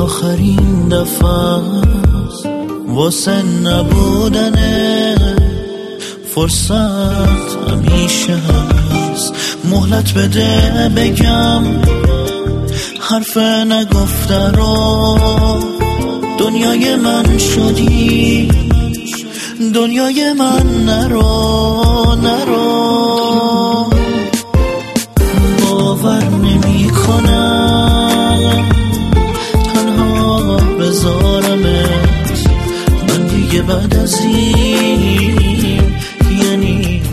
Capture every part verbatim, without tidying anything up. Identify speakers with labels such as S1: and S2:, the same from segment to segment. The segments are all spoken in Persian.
S1: آخرین دفعه واسه نبودن فرصت همیشه هست. مهلت بده بگم حرف نگفته رو، دنیای من شدی دنیای من، نرو نرو. باور نمی کنم تنها بذارمت، من دیگه بعد از این یعنی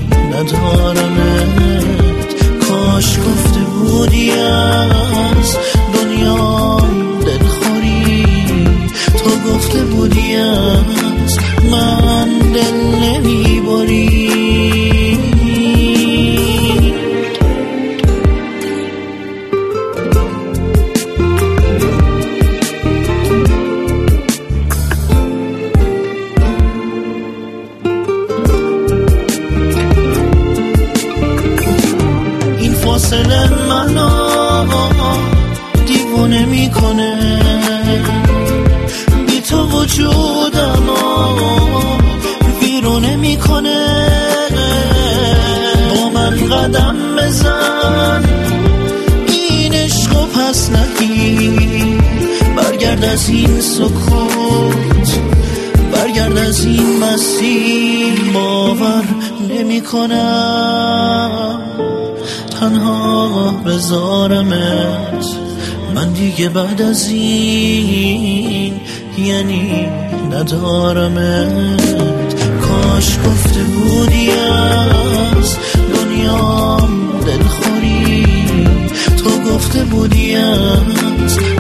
S1: ندارمت. کاش گفته بودی از دنیا دلخوری، تو گفته بودی از من دل نمیبری. این فاصله منو دیوانه میکنه، بی تو وجودمو ویرونه میکنه. با من قدم بزن، این عشقو پس نگیر، برگرد از این سکوت، برگرد از این مسیر. باور نمی کنم تنها بذارمت، من دیگه بعد از این یعنی ندارمت. کاش گفته بودی از دنیا دلخوری، تو گفته بودی از